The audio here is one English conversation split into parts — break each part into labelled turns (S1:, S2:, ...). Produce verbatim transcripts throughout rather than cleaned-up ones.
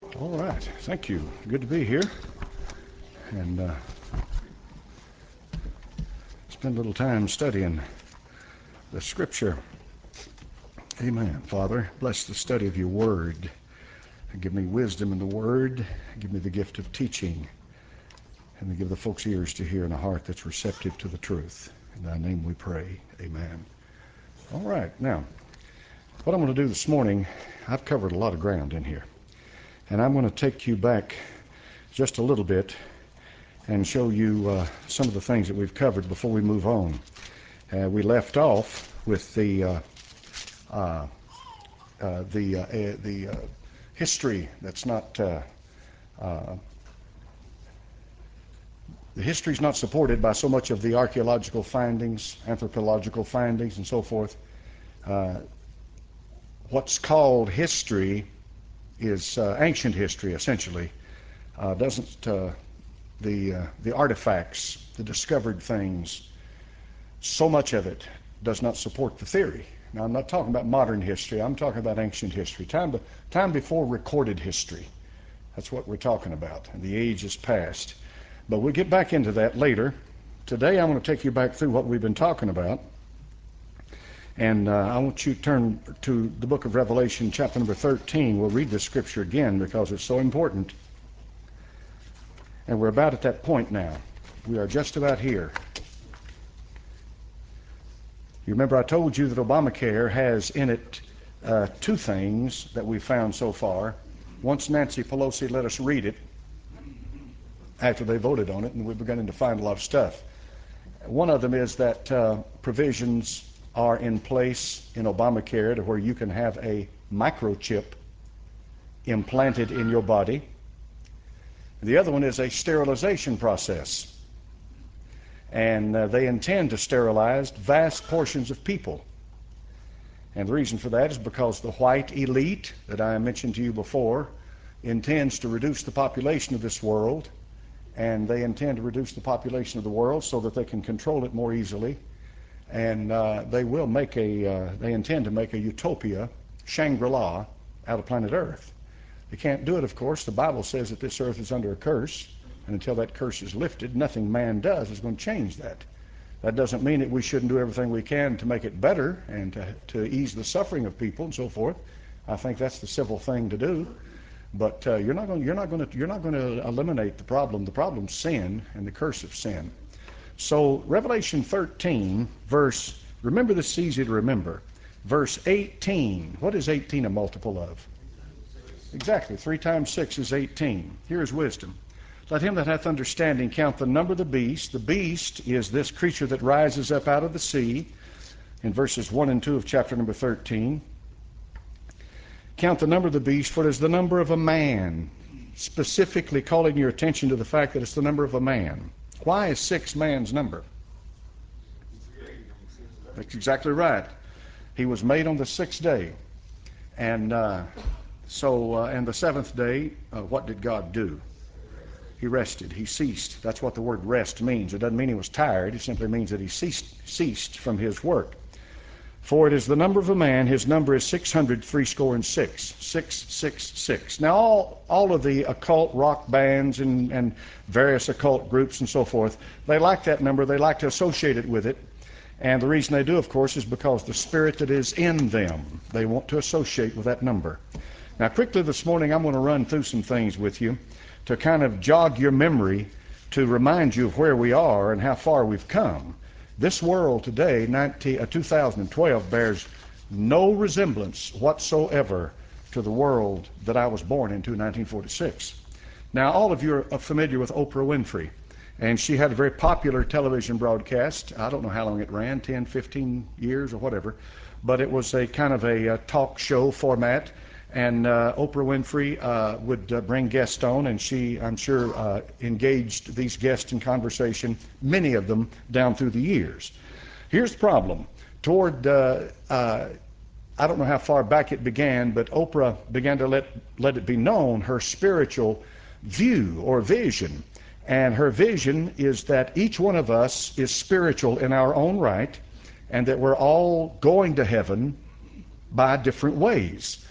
S1: All right, thank you. Good to be here and uh, spend a little time studying the Scripture. Amen. Father, bless the study of your Word. Give me wisdom in the Word. Give me the gift of teaching. And give the folks ears to hear and a heart that's receptive to the truth. In thy name we pray. Amen. All right, now, what I'm going to do this morning, I've covered a lot of ground in here. And I'm going to take you back just a little bit and show you uh, some of the things that we've covered before we move on. Uh, we left off with the uh, uh, uh, the uh, uh, the uh, history that's not uh, uh, the history is not supported by so much of the archaeological findings, anthropological findings, and so forth. Uh, what's called history is uh, ancient history, essentially. Uh, doesn't uh, the uh, the artifacts, the discovered things, so much of it does not support the theory. Now, I'm not talking about modern history. I'm talking about ancient history, time be, time before recorded history. That's what we're talking about, and the age is past. But we'll get back into that later. Today, I'm going to take you back through what we've been talking about. And uh, I want you to turn to the book of Revelation, chapter number thirteen. We'll read this scripture again because it's so important. And we're about at that point now. We are just about here. You remember I told you that Obamacare has in it uh, two things that we've found so far. Once Nancy Pelosi let us read it after they voted on it, and we're beginning to find a lot of stuff. One of them is that uh, provisions are in place in Obamacare to where you can have a microchip implanted in your body. The other one is a sterilization process. And uh, they intend to sterilize vast portions of people. And the reason for that is because the white elite that I mentioned to you before intends to reduce the population of this world, and they intend to reduce the population of the world so that they can control it more easily. And uh, they will make a, uh, they intend to make a utopia, Shangri-La, out of planet Earth. They can't do it, of course. The Bible says that this earth is under a curse, and until that curse is lifted, nothing man does is going to change that. That doesn't mean that we shouldn't do everything we can to make it better and to, to ease the suffering of people and so forth. I think that's the civil thing to do. But uh, you're not going, you're not going to, you're not going to eliminate the problem. The problem's sin and the curse of sin. So Revelation thirteen, verse, remember this is easy to remember, verse eighteen. What is eighteen a multiple of? Exactly, three times six is eighteen. Here is wisdom. Let him that hath understanding count the number of the beast. The beast is this creature that rises up out of the sea, in verses one and two of chapter number thirteen. Count the number of the beast, for it is the number of a man, specifically calling your attention to the fact that it's the number of a man. Why is six man's number? That's exactly right. He was made on the sixth day. And uh, so, uh, and the seventh day, uh, what did God do? He rested. He ceased. That's what the word rest means. It doesn't mean he was tired. It simply means that he ceased, ceased from his work. For it is the number of a man. His number is six hundred threescore and six. Six, six, six. Now, all, all of the occult rock bands and, and various occult groups and so forth, they like that number. They like to associate it with it. And the reason they do, of course, is because the spirit that is in them, they want to associate with that number. Now, quickly this morning, I'm going to run through some things with you to kind of jog your memory, to remind you of where we are and how far we've come. This world today, nineteen, uh, two thousand twelve, bears no resemblance whatsoever to the world that I was born into in nineteen forty-six. Now, all of you are familiar with Oprah Winfrey, and she had a very popular television broadcast. I don't know how long it ran, ten, fifteen years or whatever, but it was a kind of a, a talk show format. And uh, Oprah Winfrey uh, would uh, bring guests on, and she, I'm sure, uh, engaged these guests in conversation, many of them down through the years. Here's the problem. Toward, uh, uh, I don't know how far back it began, but Oprah began to let, let it be known her spiritual view or vision. And her vision is that each one of us is spiritual in our own right, and that we're all going to heaven by different ways.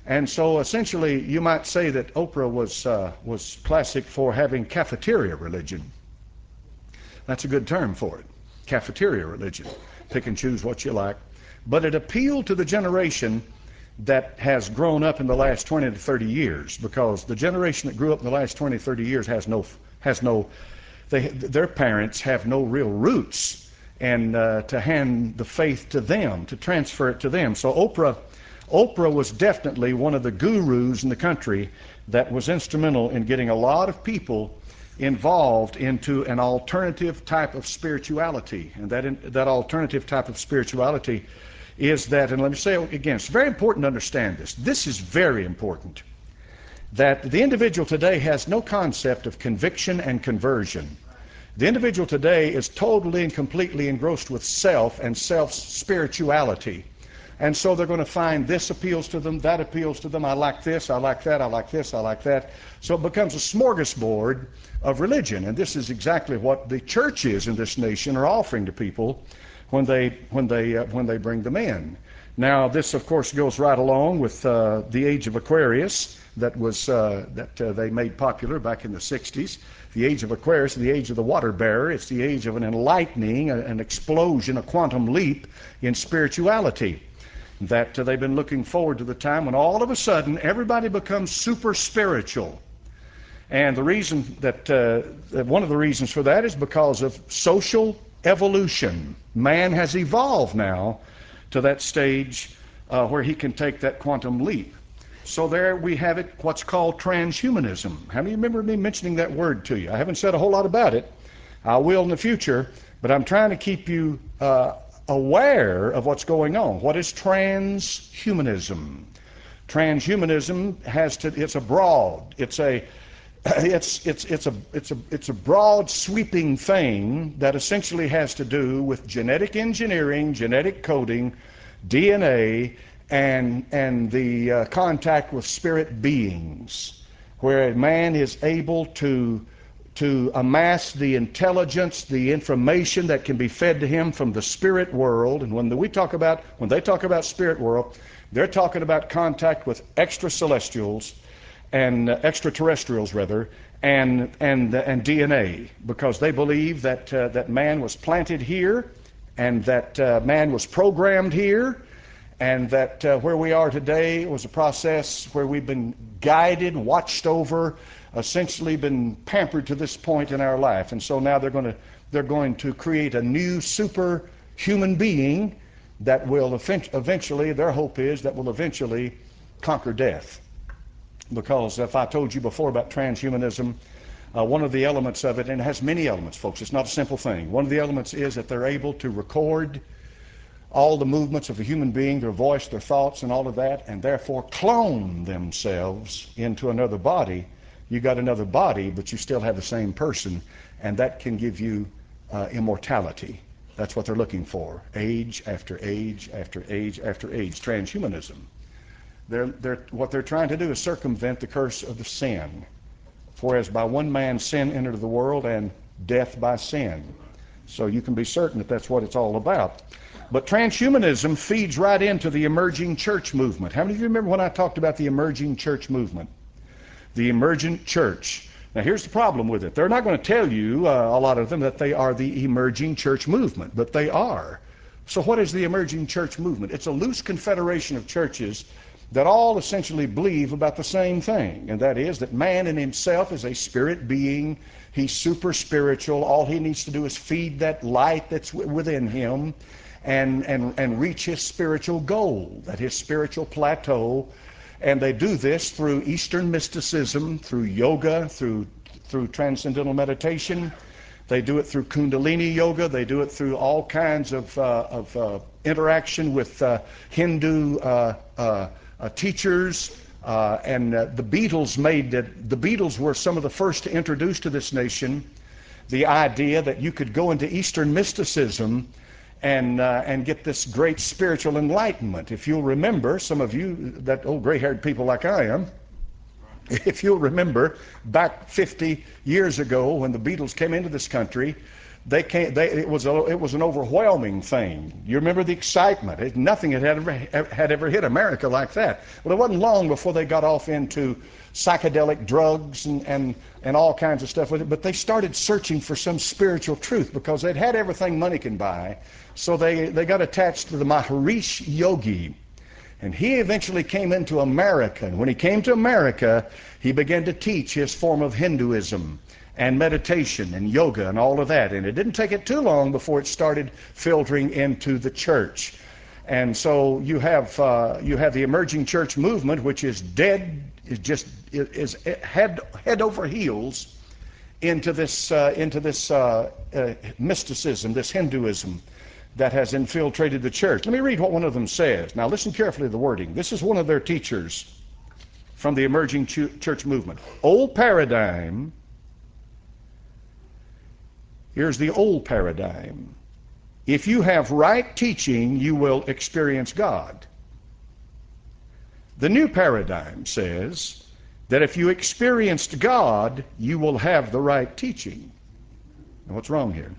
S1: And so essentially you might say that Oprah was, uh, was classic for having cafeteria religion. That's a good term for it, cafeteria religion. Pick and choose what you like. But it appealed to the generation that has grown up in the last twenty to thirty years, because the generation that grew up in the last twenty, thirty years has no, has no, they, their parents have no real roots, and uh, to hand the faith to them, to transfer it to them. So Oprah, Oprah was definitely one of the gurus in the country that was instrumental in getting a lot of people involved into an alternative type of spirituality. And that, in, that alternative type of spirituality is that, and let me say it again, it's very important to understand this. This is very important. That the individual today has no concept of conviction and conversion. The individual today is totally and completely engrossed with self and self-spirituality. And so they're going to find this appeals to them, that appeals to them, I like this, I like that, I like this, I like that. So it becomes a smorgasbord of religion. And this is exactly what the churches in this nation are offering to people when they, when they, uh, when they bring them in. Now, this, of course, goes right along with uh, the age of Aquarius that, was, uh, that uh, they made popular back in the sixties. The age of Aquarius, the age of the water bearer. It's the age of an enlightening, an explosion, a quantum leap in spirituality. That uh, they've been looking forward to the time when all of a sudden everybody becomes super spiritual. And the reason that, uh, that one of the reasons for that is because of social evolution. Man has evolved now to that stage uh, where he can take that quantum leap. So there we have it, what's called transhumanism. How many remember me mentioning that word to you? I haven't said a whole lot about it. I will in the future, but I'm trying to keep you uh, aware of what's going on. What is transhumanism? Transhumanism has to, it's a broad, it's a, it's, it's, it's a, it's a, it's a broad sweeping thing that essentially has to do with genetic engineering, genetic coding, D N A, and, and the uh, contact with spirit beings, where a man is able to to amass the intelligence, the information that can be fed to him from the spirit world. And when the, we talk about, when they talk about spirit world, they're talking about contact with extra celestials and uh, extraterrestrials rather, and and uh, and D N A, because they believe that uh, that man was planted here, and that uh, man was programmed here, and that uh, where we are today was a process where we've been guided, watched over, essentially been pampered to this point in our life. And so now they're going to they're going to create a new superhuman being that will eventually, their hope is that will eventually conquer death. Because if I told you before about transhumanism, uh, one of the elements of it, and it has many elements, folks, it's not a simple thing. One of the elements is that they're able to record all the movements of a human being, their voice, their thoughts, and all of that, and therefore clone themselves into another body. You got another body, but you still have the same person, and that can give you uh, immortality. That's what they're looking for. Age after age after age after age. Transhumanism. They're, they're, what they're trying to do is circumvent the curse of the sin. For as by one man sin entered the world, and death by sin. So you can be certain that that's what it's all about. But transhumanism feeds right into the emerging church movement. How many of you remember when I talked about the emerging church movement? The emergent church. Now here's the problem with it. They're not going to tell you, uh, a lot of them, that they are the emerging church movement, but they are. So what is the emerging church movement? It's a loose confederation of churches that all essentially believe about the same thing, and that is that man in himself is a spirit being. He's super spiritual. All he needs to do is feed that light that's w- within him and, and, and reach his spiritual goal, that his spiritual plateau. And they do this through Eastern mysticism, through yoga, through, through transcendental meditation. They do it through Kundalini yoga. They do it through all kinds of, uh, of uh, interaction with uh, Hindu uh, uh, uh, teachers. Uh, and uh, the Beatles made that, the Beatles were some of the first to introduce to this nation the idea that you could go into Eastern mysticism and uh, and get this great spiritual enlightenment. If you'll remember, some of you, that old gray-haired people like I am, if you'll remember, back fifty years ago when the Beatles came into this country, they can't. They, it was a, it was an overwhelming thing. You remember the excitement? It, nothing had ever had ever hit America like that. Well, it wasn't long before they got off into psychedelic drugs and and and all kinds of stuff with it. But they started searching for some spiritual truth because they'd had everything money can buy. So they they got attached to the Maharishi Yogi. And he eventually came into America. And when he came to America, he began to teach his form of Hinduism and meditation and yoga and all of that. And it didn't take it too long before it started filtering into the church. And so you have uh, you have the emerging church movement, which is dead, is just is head head over heels into this uh, into this uh, uh, mysticism, this Hinduism that has infiltrated the church. Let me read what one of them says. Now listen carefully to the wording. This is one of their teachers from the emerging ch- church movement. Old paradigm. Here's the old paradigm. If you have right teaching, you will experience God. The new paradigm says that if you experienced God, you will have the right teaching. Now, what's wrong here?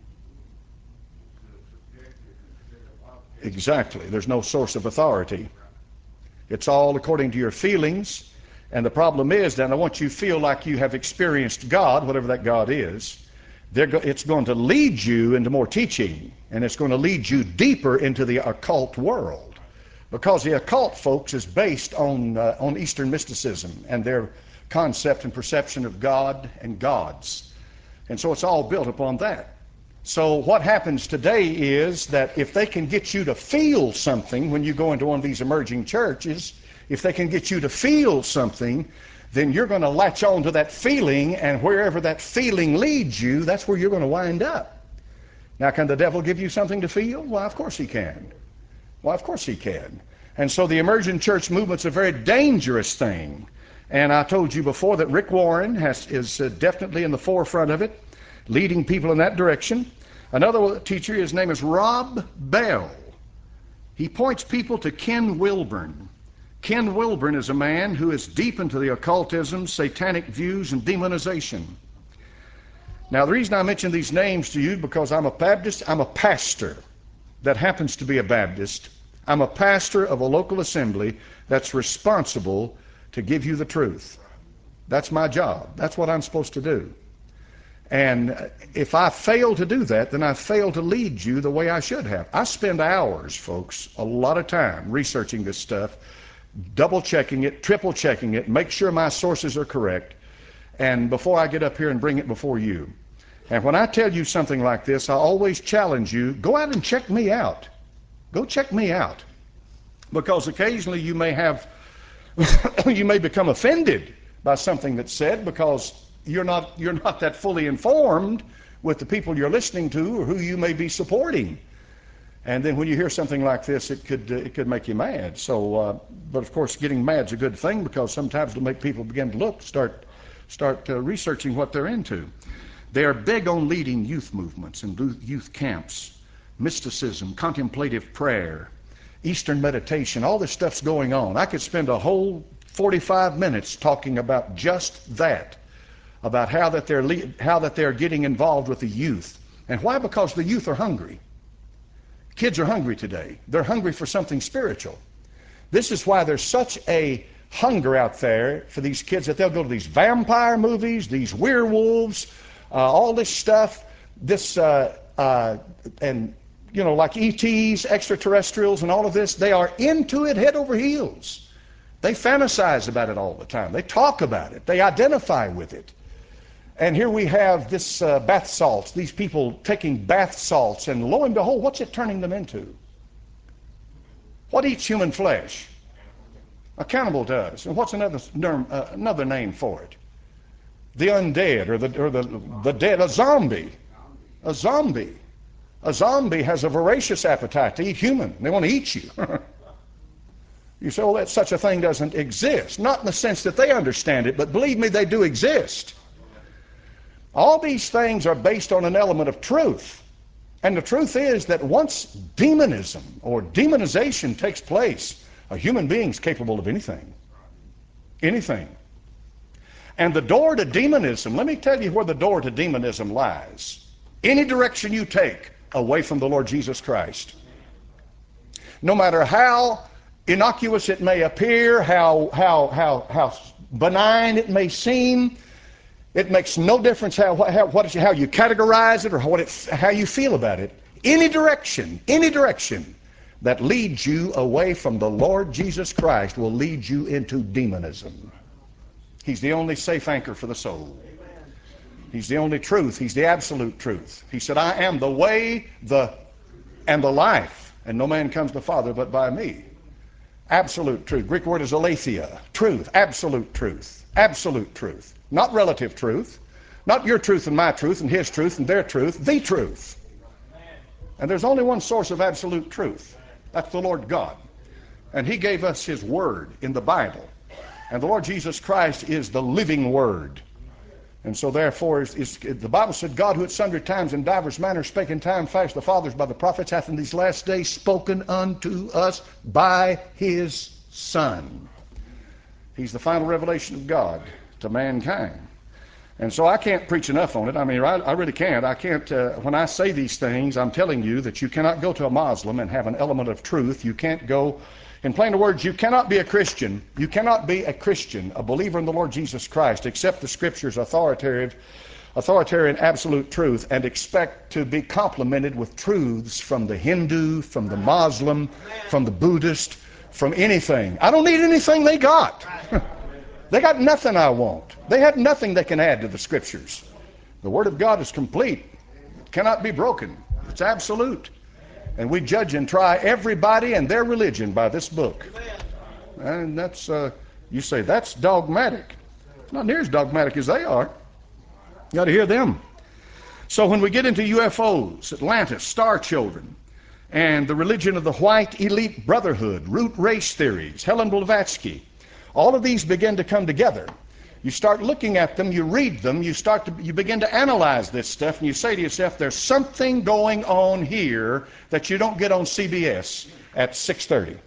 S1: Exactly. There's no source of authority. It's all according to your feelings. And the problem is that I want you to feel like you have experienced God, whatever that God is. They're go- it's going to lead you into more teaching, and it's going to lead you deeper into the occult world, because the occult, folks, is based on uh, on Eastern mysticism and their concept and perception of God and gods, and so it's all built upon that. So what happens today is that if they can get you to feel something when you go into one of these emerging churches, if they can get you to feel something, then you're going to latch on to that feeling, and wherever that feeling leads you, that's where you're going to wind up. Now, can the devil give you something to feel? Why, of course he can. Why, of course he can. And so the emergent church movement's a very dangerous thing. And I told you before that Rick Warren has, is uh, definitely in the forefront of it, leading people in that direction. Another teacher, his name is Rob Bell. He points people to Ken Wilburn. Ken Wilburn is a man who is deep into the occultism, satanic views, and demonization. Now, the reason I mention these names to you because I'm a Baptist, I'm a pastor that happens to be a Baptist. I'm a pastor of a local assembly that's responsible to give you the truth. That's my job. That's what I'm supposed to do. And if I fail to do that, then I fail to lead you the way I should have. I spend hours, folks, a lot of time researching this stuff, double checking it, triple checking it, make sure my sources are correct, and before I get up here and bring it before you. And when I tell you something like this, I always challenge you, go out and check me out. Go check me out. Because occasionally you may have, you may become offended by something that's said because you're not, you're not that fully informed with the people you're listening to or who you may be supporting. And then when you hear something like this, it could uh, it could make you mad. So, uh, but of course, getting mad's a good thing because sometimes it'll make people begin to look, start start uh, researching what they're into. They are big on leading youth movements and youth camps, mysticism, contemplative prayer, Eastern meditation. All this stuff's going on. I could spend a whole forty-five minutes talking about just that, about how that they're le- how that they're getting involved with the youth, and why? Because the youth are hungry. Kids are hungry today. They're hungry for something spiritual. This is why there's such a hunger out there for these kids that they'll go to these vampire movies, these werewolves, uh, all this stuff, this, uh, uh, and, you know, like E Ts, extraterrestrials, and all of this. They are into it head over heels. They fantasize about it all the time. They talk about it. They identify with it. And here we have this uh, bath salts, these people taking bath salts, and lo and behold, what's it turning them into? What eats human flesh? A cannibal does. And what's another uh, another name for it? The undead, or the or the the dead, a zombie. A zombie. A zombie has a voracious appetite to eat human. They want to eat you. You say, well, that such a thing doesn't exist. Not in the sense that they understand it, but believe me, they do exist. All these things are based on an element of truth. And the truth is that once demonism or demonization takes place, a human being's capable of anything. Anything. And the door to demonism, let me tell you where the door to demonism lies. Any direction you take away from the Lord Jesus Christ, no matter how innocuous it may appear, how, how, how, how benign it may seem, it makes no difference how, how, what, how you categorize it or what it, how you feel about it. Any direction, any direction that leads you away from the Lord Jesus Christ will lead you into demonism. He's the only safe anchor for the soul. He's the only truth. He's the absolute truth. He said, I am the way, the, and the life, and no man comes to the Father but by me. Absolute truth. Greek word is aletheia. Truth. Absolute truth. Absolute truth. Not relative truth. Not your truth and my truth and his truth and their truth. The truth. And there's only one source of absolute truth. That's the Lord God. And he gave us his word in the Bible. And the Lord Jesus Christ is the living word. And so therefore, is, is, the Bible said, God who at sundry times in divers manners spake in time past the fathers by the prophets hath in these last days spoken unto us by his Son. He's the final revelation of God to mankind. And so I can't preach enough on it. I mean, I, I really can't. I can't, uh, when I say these things, I'm telling you that you cannot go to a Muslim and have an element of truth. You can't go, in plain words, you cannot be a Christian. You cannot be a Christian, a believer in the Lord Jesus Christ, accept the Scriptures authoritative, authoritarian absolute truth, and expect to be complimented with truths from the Hindu, from the Muslim, from the Buddhist, from anything. I don't need anything they got. They got nothing I want. They have nothing they can add to the Scriptures. The Word of God is complete. It cannot be broken. It's absolute. And we judge and try everybody and their religion by this book. And that's, uh, you say, that's dogmatic. It's not near as dogmatic as they are. You got to hear them. So when we get into U F Os, Atlantis, star children, and the religion of the white elite brotherhood, root race theories, Helen Blavatsky, all of these begin to come together. You start looking at them, you read them, you start to, you begin to analyze this stuff, and you say to yourself, there's something going on here that you don't get on C B S at six thirty.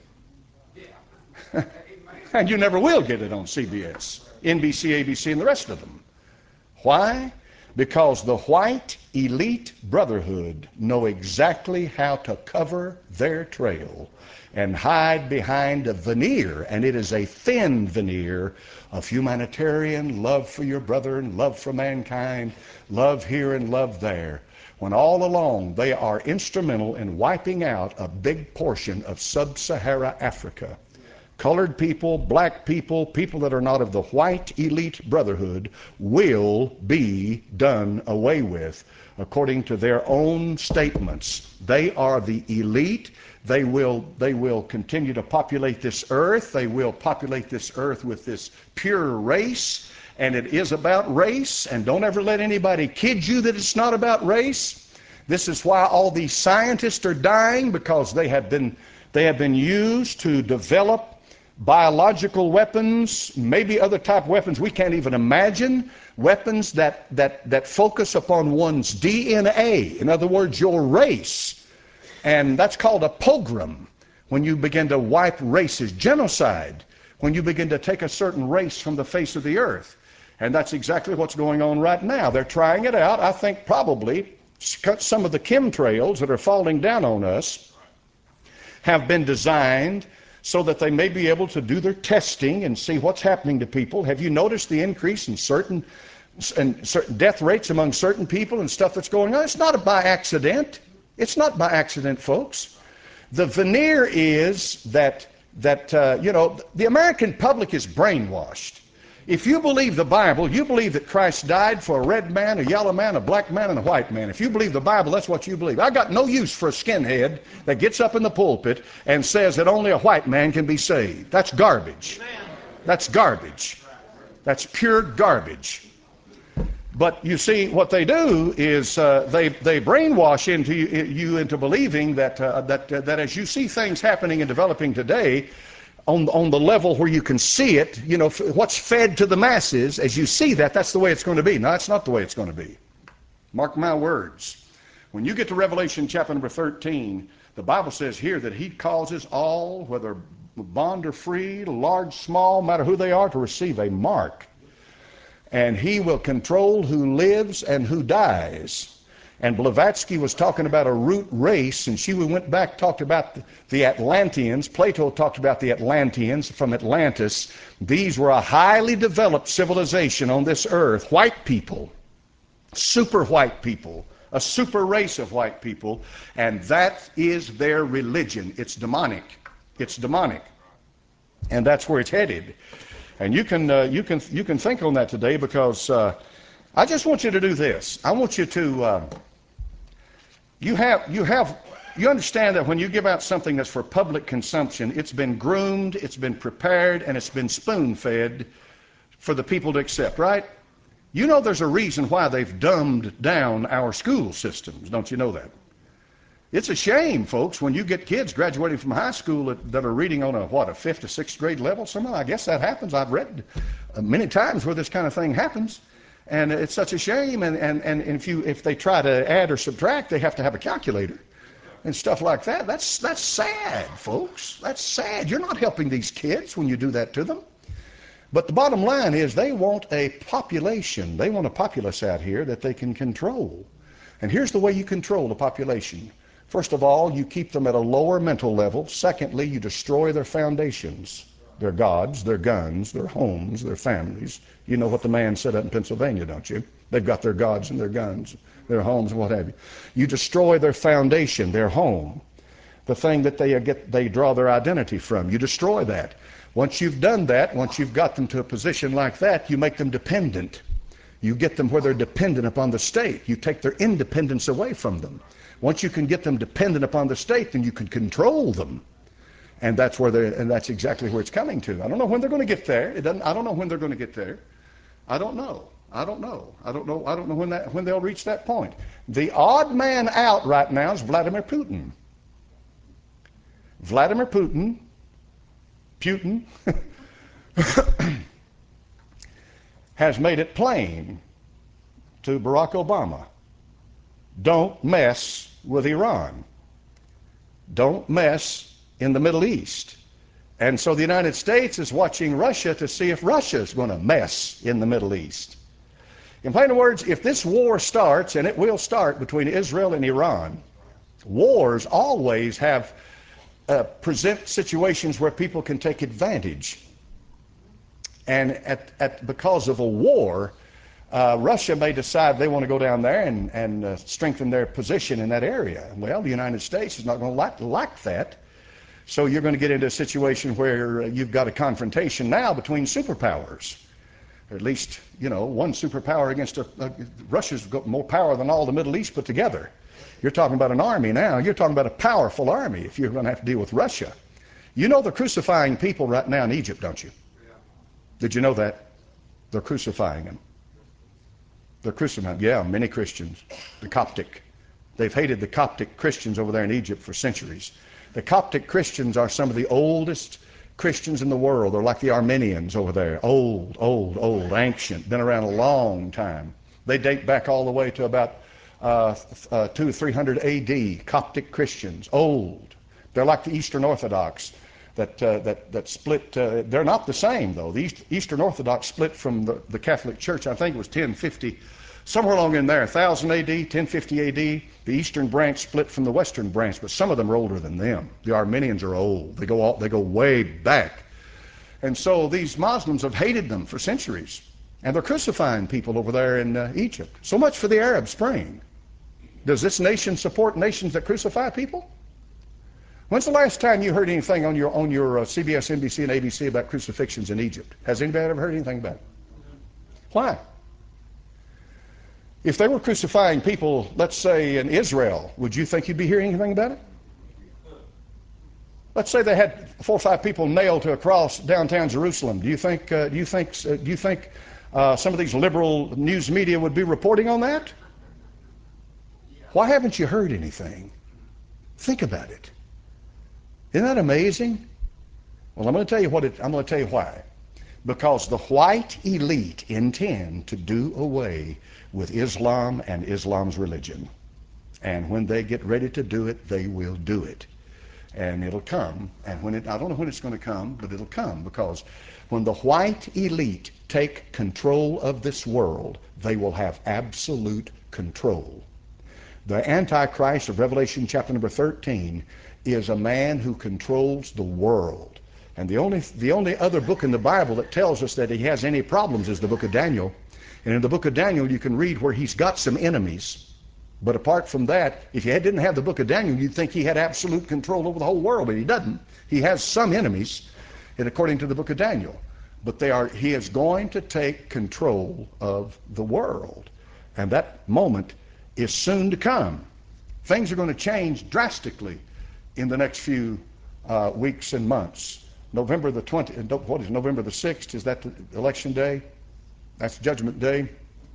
S1: And you never will get it on C B S, N B C, A B C, and the rest of them. Why? Because the white elite brotherhood know exactly how to cover their trail and hide behind a veneer, and it is a thin veneer of humanitarian love for your brother and love for mankind, love here and love there, when all along they are instrumental in wiping out a big portion of sub-Sahara Africa. Colored people, black people, people that are not of the white elite brotherhood will be done away with according to their own statements. They are the elite. They will, they will continue to populate this earth. They will populate this earth with this pure race, and it is about race, and don't ever let anybody kid you that it's not about race. This is why all these scientists are dying, because they have been, they have been used to develop biological weapons, maybe other type of weapons we can't even imagine, weapons that, that, that focus upon one's D N A, in other words, your race. And that's called a pogrom, when you begin to wipe races, genocide, when you begin to take a certain race from the face of the earth. And that's exactly what's going on right now. They're trying it out. I think probably some of the chemtrails that are falling down on us have been designed so that they may be able to do their testing and see what's happening to people. Have you noticed the increase in certain, in certain death rates among certain people and stuff that's going on? It's not by accident. It's not by accident, folks. The veneer is that, that uh, you know, the American public is brainwashed. If you believe the Bible, you believe that Christ died for a red man, a yellow man, a black man, and a white man. If you believe the Bible, that's what you believe. I got no use for a skinhead that gets up in the pulpit and says that only a white man can be saved. That's garbage. That's garbage. That's pure garbage. But you see, what they do is uh, they, they brainwash into you, you into believing that, uh, that, uh, that as you see things happening and developing today, On, on the level where you can see it, you know, what's fed to the masses, as you see that, that's the way it's going to be. No, that's not the way it's going to be. Mark my words. When you get to Revelation chapter number thirteen, the Bible says here that he causes all, whether bond or free, large, small, no matter who they are, to receive a mark. And he will control who lives and who dies. And Blavatsky was talking about a root race, and she went back, talked about the Atlanteans. Plato talked about the Atlanteans from Atlantis. These were a highly developed civilization on this earth. White people, super white people, a super race of white people, and that is their religion. It's demonic. It's demonic. And that's where it's headed. And you can, uh, you can, you can think on that today, because uh, I just want you to do this. I want you to... Uh, You have, you have, you understand that when you give out something that's for public consumption, it's been groomed, it's been prepared, and it's been spoon-fed for the people to accept, right? You know there's a reason why they've dumbed down our school systems, don't you know that? It's a shame, folks, when you get kids graduating from high school that, that are reading on a, what, a fifth or sixth grade level. Somehow, I guess that happens. I've read uh, many times where this kind of thing happens. And it's such a shame, and, and, and if you if they try to add or subtract, they have to have a calculator and stuff like that. That's that's sad, folks. That's sad. You're not helping these kids when you do that to them. But the bottom line is they want a population. They want a populace out here that they can control. And here's the way you control the population. First of all, you keep them at a lower mental level. Secondly, you destroy their foundations. Their gods, their guns, their homes, their families. You know what the man said up in Pennsylvania, don't you? They've got their gods and their guns, their homes and what have you. You destroy their foundation, their home, the thing that they get, they draw their identity from. You destroy that. Once you've done that, once you've got them to a position like that, you make them dependent. You get them where they're dependent upon the state. You take their independence away from them. Once you can get them dependent upon the state, then you can control them. And that's where they and that's exactly where it's coming to. I don't know when they're going to get there. It doesn't I don't know when they're going to get there. I don't know. I don't know. I don't know. I don't know when that when they'll reach that point. The odd man out right now is Vladimir Putin. Vladimir Putin, Putin has made it plain to Barack Obama, don't mess with Iran. Don't mess in the Middle East. And so the United States is watching Russia to see if Russia is going to mess in the Middle East. In plain words, if this war starts, and it will start between Israel and Iran, wars always have uh, present situations where people can take advantage. And at, at because of a war, uh, Russia may decide they want to go down there and, and uh, strengthen their position in that area. Well, the United States is not going to like, like that. So you're going to get into a situation where you've got a confrontation now between superpowers. Or at least, you know, one superpower against a, a Russia's got more power than all the Middle East put together. You're talking about an army now. You're talking about a powerful army if you're going to have to deal with Russia. You know they're crucifying people right now in Egypt, don't you? Did you know that? They're crucifying them. They're crucifying, yeah, many Christians. The Coptic. They've hated the Coptic Christians over there in Egypt for centuries. The Coptic Christians are some of the oldest Christians in the world. They're like the Armenians over there. Old, old, old, ancient. Been around a long time. They date back all the way to about uh, uh, two or three hundred A D. Coptic Christians. Old. They're like the Eastern Orthodox that uh, that that split. Uh, they're not the same though. The East, Eastern Orthodox split from the, the Catholic Church. I think it was ten fifty. Somewhere along in there, one thousand A D, ten fifty A D, the Eastern branch split from the Western branch, but some of them are older than them. The Armenians are old. They go all, they go way back. And so these Muslims have hated them for centuries, and they're crucifying people over there in uh, Egypt. So much for the Arab Spring. Does this nation support nations that crucify people? When's the last time you heard anything on your on your uh, C B S, N B C, and A B C about crucifixions in Egypt? Has anybody ever heard anything about it? Why? If they were crucifying people, let's say in Israel, would you think you'd be hearing anything about it? Let's say they had four or five people nailed to a cross downtown Jerusalem. Do you think? Uh, do you think? Uh, do you think uh, some of these liberal news media would be reporting on that? Why haven't you heard anything? Think about it. Isn't that amazing? Well, I'm going to tell you what. It, I'm going to tell you why. Because the white elite intend to do away with Islam and Islam's religion. And when they get ready to do it, they will do it. And it'll come. And when it, I don't know when it's going to come, but it'll come. Because when the white elite take control of this world, they will have absolute control. The Antichrist of Revelation chapter number thirteen is a man who controls the world. And the only, the only other book in the Bible that tells us that he has any problems is the book of Daniel. And in the book of Daniel, you can read where he's got some enemies. But apart from that, if you didn't have the book of Daniel, you'd think he had absolute control over the whole world, but he doesn't. He has some enemies, and according to the book of Daniel. But they are, he is going to take control of the world. And that moment is soon to come. Things are going to change drastically in the next few uh, weeks and months. November the twentieth, what is it, November the sixth, is that the election day? That's Judgment Day.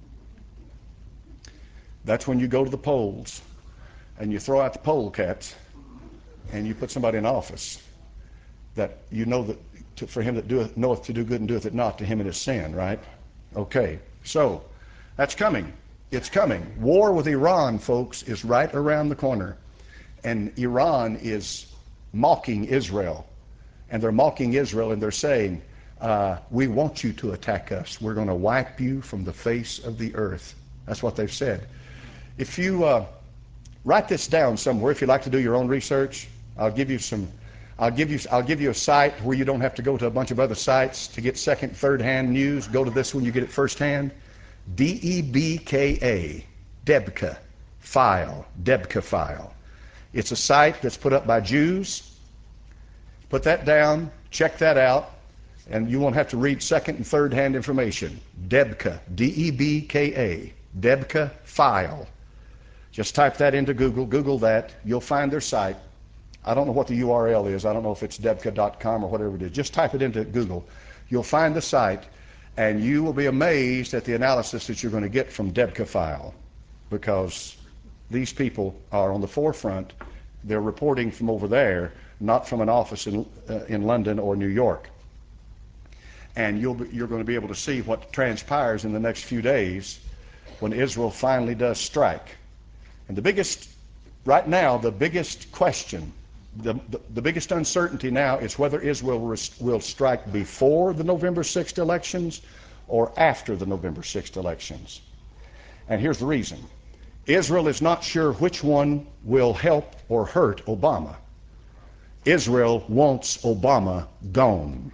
S1: That's when you go to the polls and you throw out the poll cats and you put somebody in office that you know that to, for him that doeth, knoweth to do good and doeth it not, to him it is sin, right? Okay, so that's coming. It's coming. War with Iran, folks, is right around the corner. And Iran is mocking Israel. And they're mocking Israel and they're saying, uh, we want you to attack us. We're going to wipe you from the face of the earth. That's what they've said. If you uh, write this down somewhere, if you'd like to do your own research, I'll give you some, I'll give you, I'll give you a site where you don't have to go to a bunch of other sites to get second, third-hand news. Go to this one, you get it firsthand. D E B K A, Debka File, Debka File. It's a site that's put up by Jews. Put that down, check that out, and you won't have to read second and third-hand information. Debka, D E B K A, Debka File. Just type that into Google, Google that, you'll find their site. I don't know what the U R L is, I don't know if it's debka dot com or whatever it is. Just type it into Google. You'll find the site, and you will be amazed at the analysis that you're going to get from Debka File, because these people are on the forefront. They're reporting from over there, not from an office in, uh, in London or New York. And you'll be, you're going to be able to see what transpires in the next few days when Israel finally does strike. And the biggest, right now, the biggest question, the, the, the biggest uncertainty now is whether Israel will strike before the November sixth elections or after the November sixth elections. And here's the reason. Israel is not sure which one will help or hurt Obama. Israel wants Obama gone.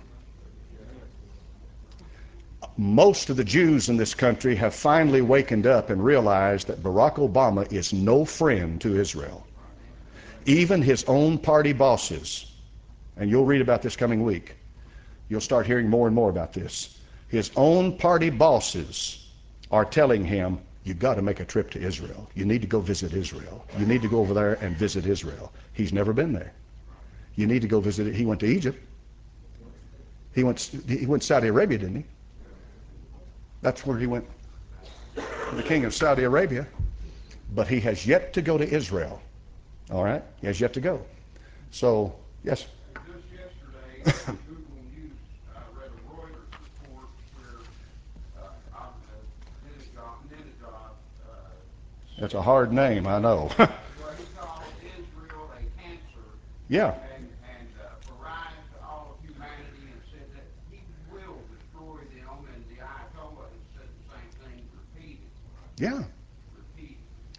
S1: Most of the Jews in this country have finally wakened up and realized that Barack Obama is no friend to Israel. Even his own party bosses, and you'll read about this coming week, you'll start hearing more and more about this. His own party bosses are telling him, you've got to make a trip to Israel. You need to go visit Israel. You need to go over there and visit Israel. He's never been there. You need to go visit it. He went to Egypt. He went, he went to Saudi Arabia, didn't he? That's where he went, the king of Saudi Arabia. But he has yet to go to Israel. All right? He has yet to go. So, yes?
S2: Just yesterday, Google News, I read a Reuters report where uh, Ahmadinejad, uh,
S1: That's a hard name, I know.
S2: well, he called Israel a cancer.
S1: Yeah.
S2: And, and uh, pariah to all of humanity, and said that he will destroy them, and the Ayatollah has said the same thing repeated.
S1: Yeah.
S2: Repeated.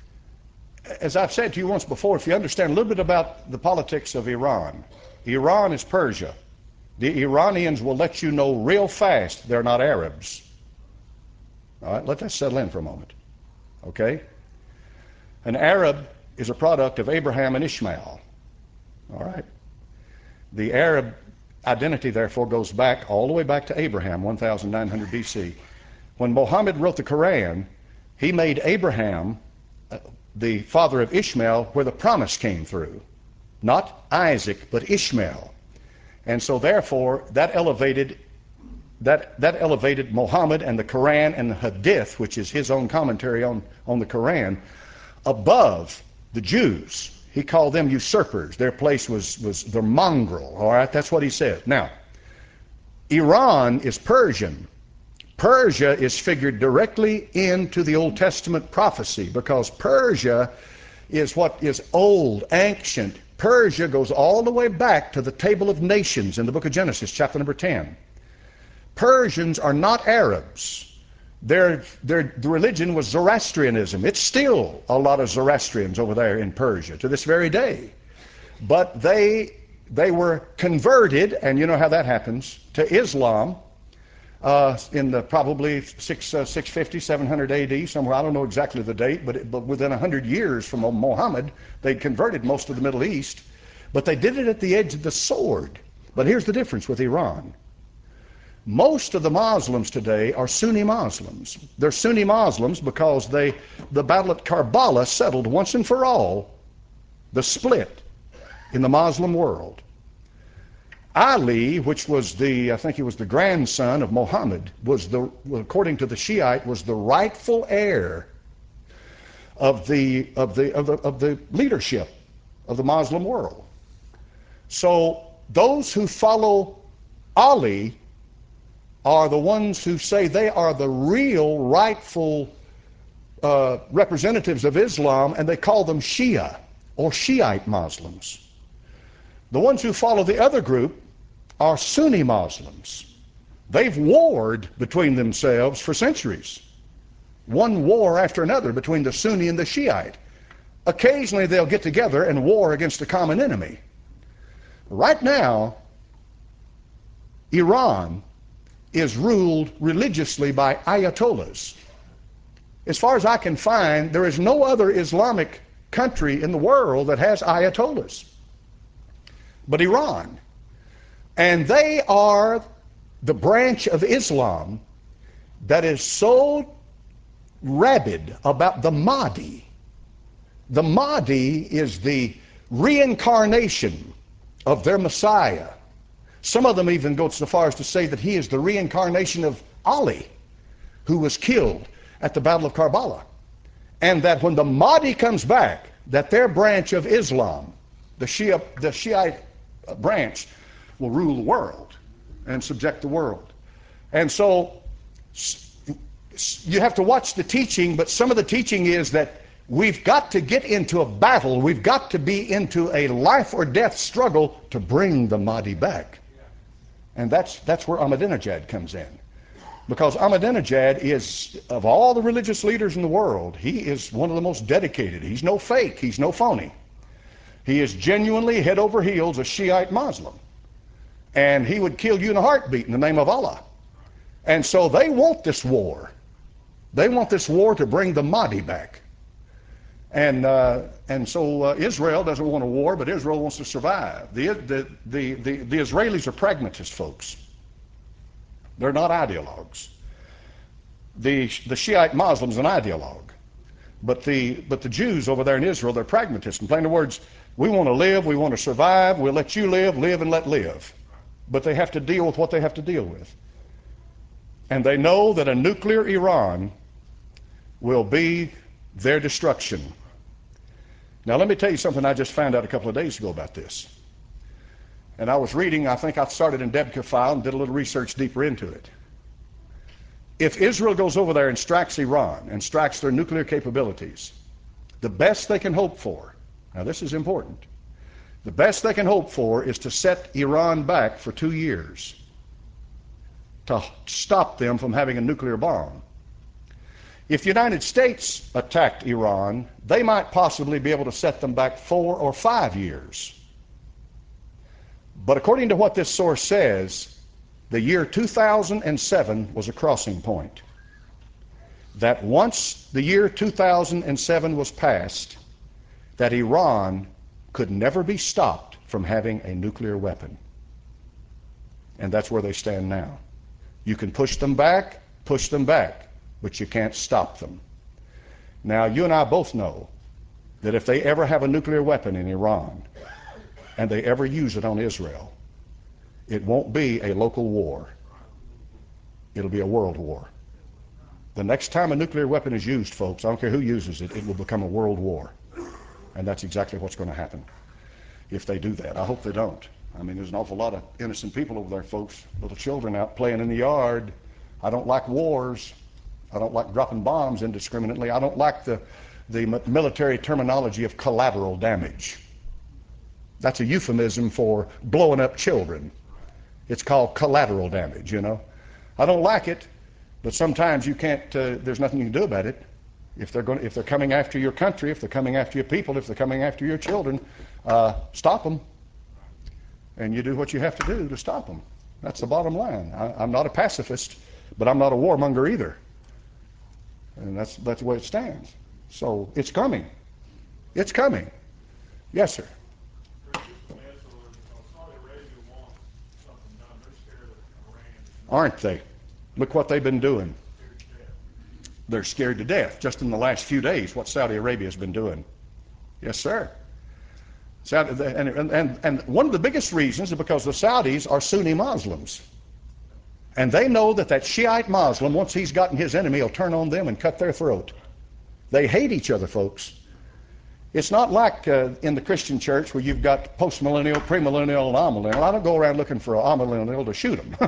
S1: As I've said to you once before, if you understand a little bit about the politics of Iran, Iran is Persia. The Iranians will let you know real fast they're not Arabs. All right, let that settle in for a moment. Okay? An Arab is a product of Abraham and Ishmael. All right? The Arab identity, therefore, goes back all the way back to Abraham, one thousand nine hundred B C. When Muhammad wrote the Quran, he made Abraham uh, the father of Ishmael, where the promise came through. Not Isaac, but Ishmael. And so therefore, that elevated that that elevated Muhammad and the Quran and the Hadith, which is his own commentary on, on the Quran, above the Jews. He called them usurpers. Their place was, was the mongrel. All right, that's what he said. Now, Iran is Persian. Persia is figured directly into the Old Testament prophecy, because Persia is what is old, ancient. Persia goes all the way back to the Table of Nations in the book of Genesis, chapter number ten. Persians are not Arabs. Their, their, the religion was Zoroastrianism. It's still a lot of Zoroastrians over there in Persia to this very day. But they, they were converted, and you know how that happens, to Islam uh, in the probably six, uh, six fifty, seven hundred A D, somewhere. I don't know exactly the date, but, it, but within one hundred years from Muhammad, they'd converted most of the Middle East. But they did it at the edge of the sword. But here's the difference with Iran. Most of the Muslims today are Sunni Muslims. They're Sunni Muslims because they, the battle at Karbala settled once and for all the split in the Muslim world. Ali, which was the, I think he was the grandson of Muhammad, was the, according to the Shiite, was the rightful heir of the, of the, of the, of the leadership of the Muslim world. So those who follow Ali are the ones who say they are the real rightful uh, representatives of Islam, and they call them Shia or Shiite Muslims. The ones who follow the other group are Sunni Muslims. They've warred between themselves for centuries. One war after another between the Sunni and the Shiite. Occasionally they'll get together and war against a common enemy. Right now, Iran is ruled religiously by ayatollahs. As far as I can find, there is no other Islamic country in the world that has ayatollahs but Iran. And they are the branch of Islam that is so rabid about the Mahdi. The Mahdi is the reincarnation of their Messiah. Some of them even go so far as to say that he is the reincarnation of Ali, who was killed at the Battle of Karbala. And that when the Mahdi comes back, that their branch of Islam, the Shia, the Shiite branch, will rule the world and subject the world. And so you have to watch the teaching, but some of the teaching is that we've got to get into a battle, we've got to be into a life or death struggle to bring the Mahdi back. And that's, that's where Ahmadinejad comes in. Because Ahmadinejad is, of all the religious leaders in the world, he is one of the most dedicated. He's no fake, he's no phony. He is genuinely head over heels a Shiite Muslim. And he would kill you in a heartbeat in the name of Allah. And so they want this war. They want this war to bring the Mahdi back. And uh, and so uh, Israel doesn't want a war, but Israel wants to survive. The, the, the, the, the Israelis are pragmatist folks. They're not ideologues. The, the Shiite Muslim's an ideologue. But the, but the Jews over there in Israel, they're pragmatists. In plain words, we want to live, we want to survive, we'll let you live, live and let live. But they have to deal with what they have to deal with. And they know that a nuclear Iran will be their destruction. Now let me tell you something I just found out a couple of days ago about this. And I was reading, I think I started in Debka File and did a little research deeper into it. If Israel goes over there and strikes Iran and strikes their nuclear capabilities, the best they can hope for, now this is important, the best they can hope for is to set Iran back for two years to stop them from having a nuclear bomb. If the United States attacked Iran, they might possibly be able to set them back four or five years. But according to what this source says, the year two thousand seven was a crossing point. That once the year two thousand seven was passed, that Iran could never be stopped from having a nuclear weapon. And that's where they stand now. You can push them back, push them back, but you can't stop them. Now, you and I both know that if they ever have a nuclear weapon in Iran, and they ever use it on Israel, it won't be a local war. It'll be a world war. The next time a nuclear weapon is used, folks, I don't care who uses it, it will become a world war. And that's exactly what's going to happen if they do that. I hope they don't. I mean, there's an awful lot of innocent people over there, folks, little children out playing in the yard. I don't like wars. I don't like dropping bombs indiscriminately. I don't like the, the military terminology of collateral damage. That's a euphemism for blowing up children. It's called collateral damage, you know. I don't like it, But sometimes you can't, uh, there's nothing you can do about it. If they're going, if they're coming after your country, if they're coming after your people, if they're coming after your children, uh, stop them. And you do what you have to do to stop them. That's the bottom line. I, I'm not a pacifist, but I'm not a warmonger either. And that's that's the way it stands. So it's coming. It's coming. Yes, sir. Aren't they? Look what they've been doing. They're scared to death. Just in the last few days, what Saudi Arabia has been doing. Yes, sir. Saudi, and, and, and one of the biggest reasons is because the Saudis are Sunni Muslims. And they know that that Shiite Muslim, once he's gotten his enemy, will turn on them and cut their throat. They hate each other, folks. It's not like uh, in the Christian church where you've got post-millennial, premillennial, and amillennial. I don't go around looking for an amillennial to shoot them.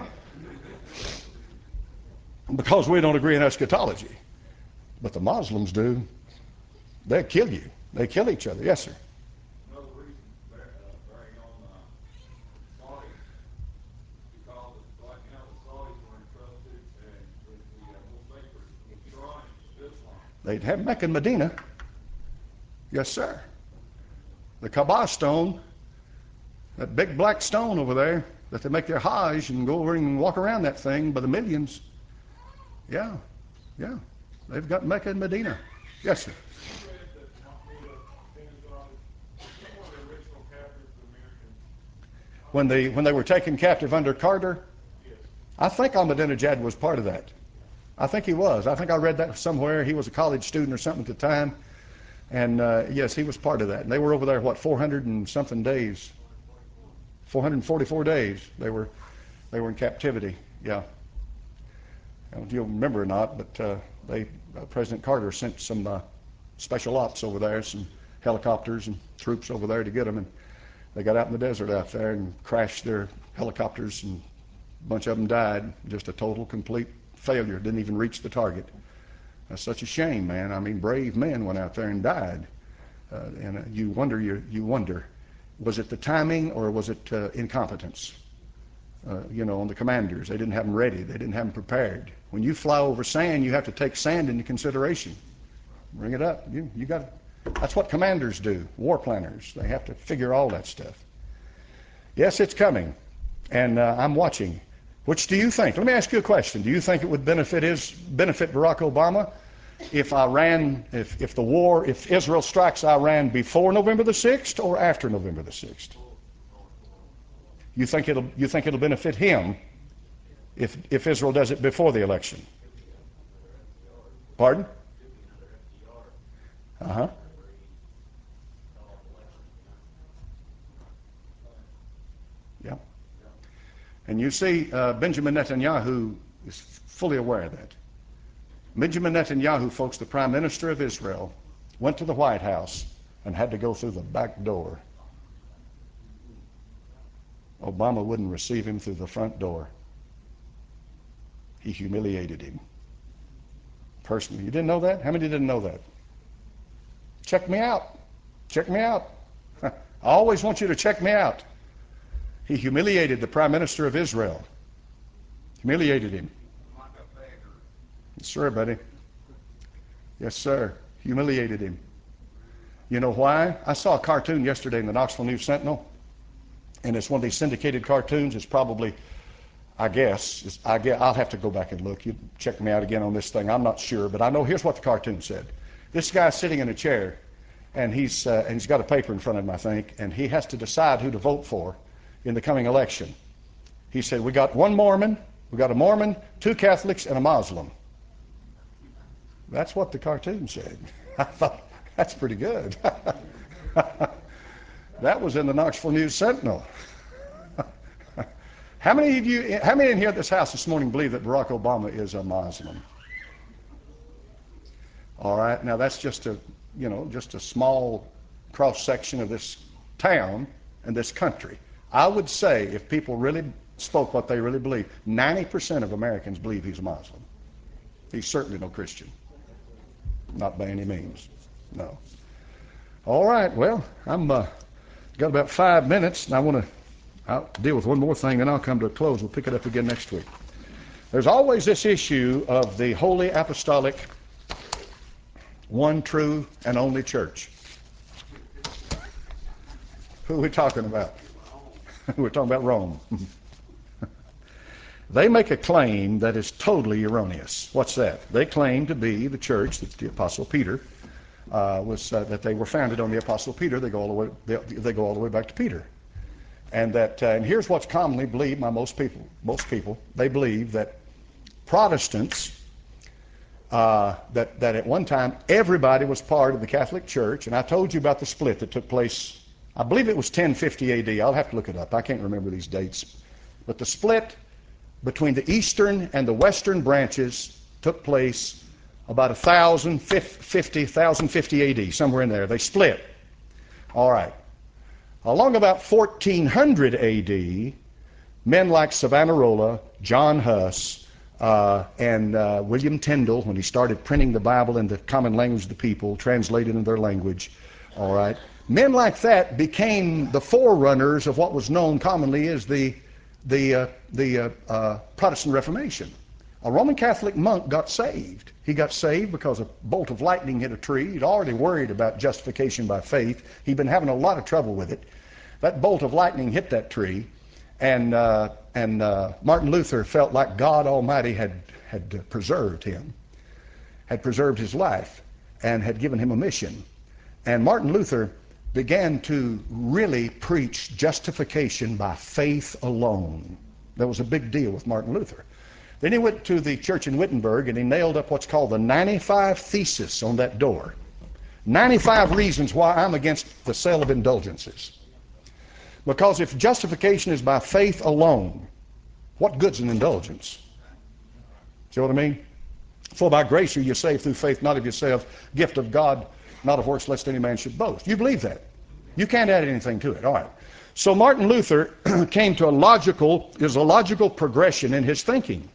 S1: Because we don't agree in eschatology. But the Muslims do. They kill you. They kill each other. Yes, sir.
S3: Another reason they're uh, bearing on uh, Saudis, because right now the Saudis are entrusted and with the uh, most sacred shrines of Islam.
S1: They'd have Mecca and Medina. Yes, sir. The Kaaba stone, that big black stone over there that they make their Hajj and go over and walk around that thing by the millions. Yeah, yeah. They've got Mecca and Medina. Yes, sir.
S3: You read that Mahmoud Ahmadinejad was one of the original captives of Americans.
S1: When they when they were taken captive under Carter,
S3: Yes.
S1: I think Ahmadinejad was part of that. I think he was. I think I read that somewhere. He was a college student or something at the time. And uh, yes, he was part of that. And they were over there, what, four hundred and something days? four hundred forty-four days they were they were in captivity. Yeah. I don't know if you'll remember or not, but uh, they uh, President Carter sent some uh, special ops over there, some helicopters and troops over there to get them. And they got out in the desert out there and crashed their helicopters, and a bunch of them died. Just a total, complete failure. Didn't even reach the target. That's such a shame, man. I mean, brave men went out there and died. Uh, and uh, you wonder, you, you wonder, was it the timing or was it uh, incompetence? Uh, you know, on the commanders. They didn't have them ready. They didn't have them prepared. When you fly over sand, you have to take sand into consideration. Bring it up. You, you got. That's what commanders do, war planners. They have to figure all that stuff. Yes, it's coming, and uh, I'm watching. Which do you think? Let me ask you a question. Do you think it would benefit his, benefit Barack Obama if Iran, if, if the war, if Israel strikes Iran before November the sixth or after November the sixth? You think it'll you think it'll benefit him if if Israel does it before the election? Pardon? Uh-huh. Yeah. And you see, uh, Benjamin Netanyahu is fully aware of that. Benjamin Netanyahu, folks, the Prime Minister of Israel, went to the White House and had to go through the back door. Obama wouldn't receive him through the front door. He humiliated him. Personally. You didn't know that? How many didn't know that? Check me out. Check me out. I always want you to check me out. He humiliated the Prime Minister of Israel. Humiliated him.
S2: Like a beggar.
S1: Yes, sir, buddy. Yes, sir. Humiliated him. You know why? I saw a cartoon yesterday in the Knoxville News Sentinel, and it's one of these syndicated cartoons. It's probably, I guess, it's, I guess, I'll have to go back and look. You check me out again on this thing. I'm not sure, but I know here's what the cartoon said. This guy's sitting in a chair, and he's uh, and he's got a paper in front of him, I think, and he has to decide who to vote for in the coming election. He said, we got one Mormon, we got a Mormon, two Catholics, and a Muslim. That's what the cartoon said. I thought, that's pretty good. That was in the Knoxville News Sentinel. How many of you, how many in here at this house this morning believe that Barack Obama is a Muslim? All right, now that's just a, you know, just a small cross section of this town and this country. I would say if people really spoke what they really believe, ninety percent of Americans believe he's a Muslim. He's certainly no Christian. Not by any means, no. All right, well, I'm uh, got about five minutes, and I want to I'll deal with one more thing, then I'll come to a close. We'll pick it up again next week. There's always this issue of the Holy Apostolic, one true and only church. Who are we talking about? We're talking about Rome. They make a claim that is totally erroneous. What's that? They claim to be the church that the Apostle Peter uh, was, uh, that they were founded on the Apostle Peter. They go all the way, they, they go all the way back to Peter. And that, uh, and here's what's commonly believed by most people. Most people, they believe that Protestants, uh, that, that at one time everybody was part of the Catholic Church, and I told you about the split that took place, I believe it was ten fifty A D. I'll have to look it up. I can't remember these dates. But the split between the eastern and the western branches took place about one thousand fifty, one thousand fifty A D, somewhere in there. They split. All right. Along about fourteen hundred A D, men like Savonarola, John Huss, uh, and uh, William Tyndale, when he started printing the Bible in the common language of the people, translated in their language, all right, men like that became the forerunners of what was known commonly as the, the, uh, the uh, uh, Protestant Reformation. A Roman Catholic monk got saved. He got saved because a bolt of lightning hit a tree. He'd already worried about justification by faith. He'd been having a lot of trouble with it. That bolt of lightning hit that tree, and uh, and uh, Martin Luther felt like God Almighty had had preserved him, had preserved his life, and had given him a mission. And Martin Luther began to really preach justification by faith alone. That was a big deal with Martin Luther. Then he went to the church in Wittenberg and he nailed up what's called the ninety-five Theses on that door. ninety-five reasons why I'm against the sale of indulgences. Because if justification is by faith alone, what good's an indulgence? See what I mean? For by grace are you saved through faith, not of yourself, gift of God, not of works, lest any man should boast. You believe that. You can't add anything to it. All right. So Martin Luther came to a logical, there's a logical progression in his thinking.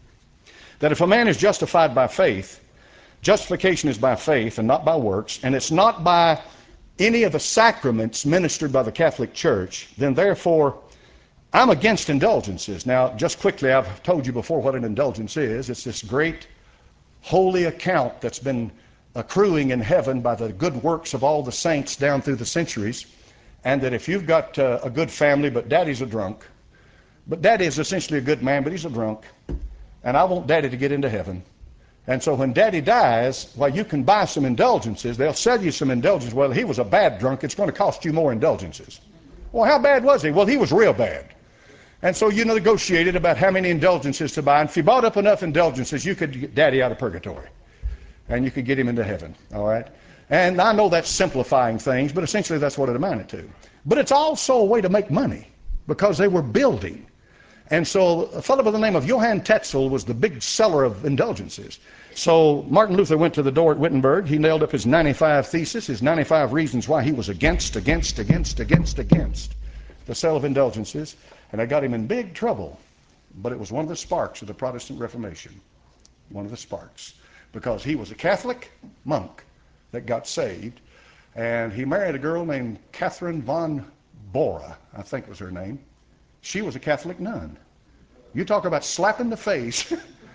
S1: That if a man is justified by faith, justification is by faith and not by works, and it's not by any of the sacraments ministered by the Catholic Church, then therefore I'm against indulgences. Now, just quickly, I've told you before what an indulgence is. It's this great holy account that's been accruing in heaven by the good works of all the saints down through the centuries, and that if you've got uh, a good family, but daddy's a drunk, but daddy is essentially a good man, but he's a drunk, and I want daddy to get into heaven. And so when daddy dies, well, you can buy some indulgences. They'll sell you some indulgences. Well, he was a bad drunk. It's going to cost you more indulgences. Well, how bad was he? Well, he was real bad. And so you negotiated about how many indulgences to buy. And if you bought up enough indulgences, you could get daddy out of purgatory. And you could get him into heaven. All right? And I know that's simplifying things, but essentially that's what it amounted to. But it's also a way to make money because they were building. And so a fellow by the name of Johann Tetzel was the big seller of indulgences. So Martin Luther went to the door at Wittenberg. He nailed up his ninety-five Theses, his ninety-five reasons why he was against, against, against, against, against the sale of indulgences. And that got him in big trouble. But it was one of the sparks of the Protestant Reformation. One of the sparks. Because he was a Catholic monk that got saved. And he married a girl named Catherine von Bora, I think was her name. She was a Catholic nun. You talk about slapping the face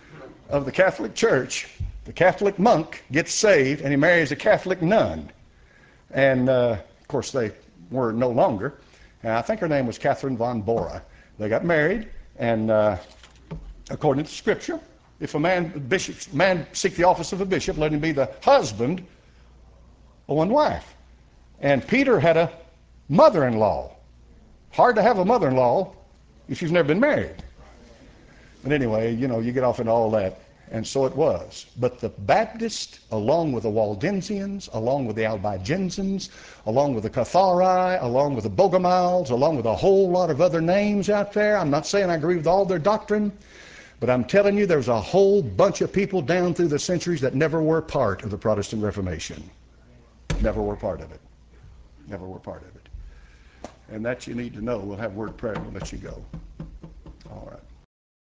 S1: of the Catholic Church. The Catholic monk gets saved and he marries a Catholic nun. And uh, of course they were no longer. And I think her name was Catherine von Bora. They got married, and uh, according to Scripture, if a man, bishop, man seek the office of a bishop, let him be the husband of one wife. And Peter had a mother-in-law. Hard to have a mother-in-law if you've never been married. But anyway, you know, you get off into all that. And so it was. But the Baptists, along with the Waldensians, along with the Albigensians, along with the Cathari, along with the Bogomiles, along with a whole lot of other names out there, I'm not saying I agree with all their doctrine, but I'm telling you there's a whole bunch of people down through the centuries that never were part of the Protestant Reformation. Never were part of it. Never were part of it. And that you need to know. We'll have word prayer and we'll let you go. All right.